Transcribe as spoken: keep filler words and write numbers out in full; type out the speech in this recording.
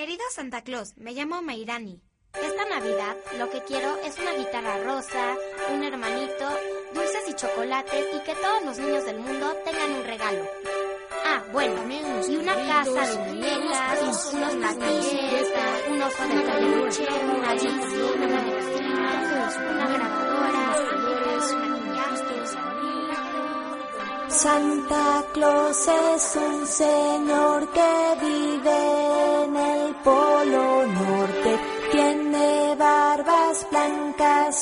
Querido Santa Claus, me llamo Mairani. Esta Navidad lo que quiero es una guitarra rosa, un hermanito, dulces y chocolates y que todos los niños del mundo tengan un regalo. Ah, bueno, y una casa de muñecas, unos patines, un oso de peluche, una bici, una medicina, una grabadora, Santa Claus es un señor que vive en el Polo Norte, tiene barbas blancas